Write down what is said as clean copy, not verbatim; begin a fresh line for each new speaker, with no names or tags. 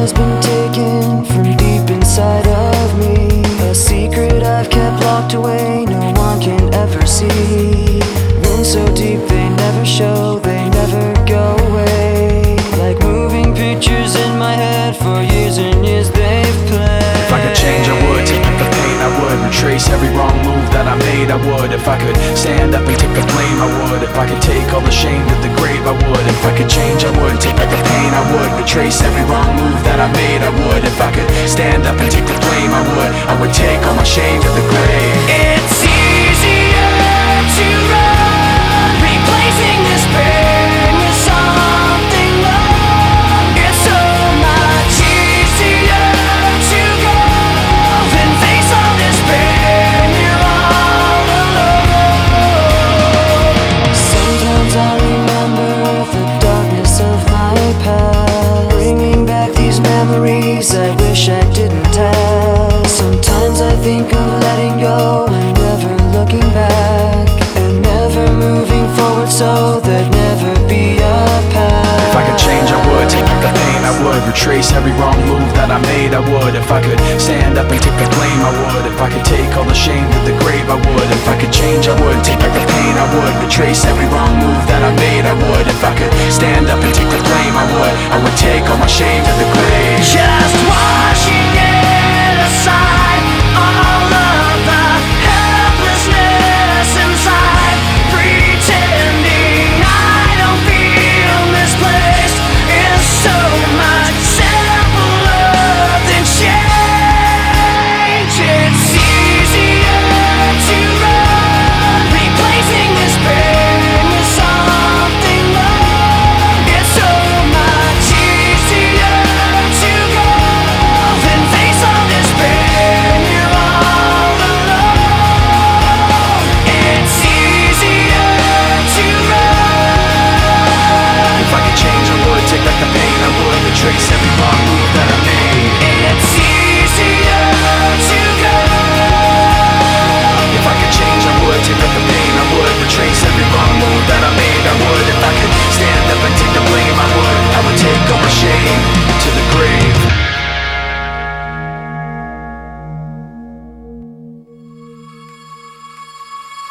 has been taken from deep inside of me. A secret I've kept locked away, no one can ever see. Wounds so deep they never show, they never go away. Like moving pictures in my head, for years and years they've played.
If I could change I would, take back the pain I would, retrace every wrong move that I made I would. If I could stand up and take the blame I would. If I could take all the shame to the grave I would. If I could change I would, take back the pain I would, retrace every wrong move that I made I would. If I could stand up and take the blame I would take all my shame to the grave.
It's easier to run, replacing this pain with something more. It's so much easier to go than face all this pain. You're all alone.
Sometimes I remember the darkness of my past, bringing back these memories I wish I didn't have. Sometimes I think of letting go and never looking back, and never moving forward so there'd never be a path.
If I could change I would, take back the pain I would, retrace every wrong move that I made I would. If I could stand up and take the blame I would. If I could take all the shame to the grave I would. If I could change I would, take back the pain I would, retrace every wrong move that I made I would. If I could stand up and take the blame I would take all my shame to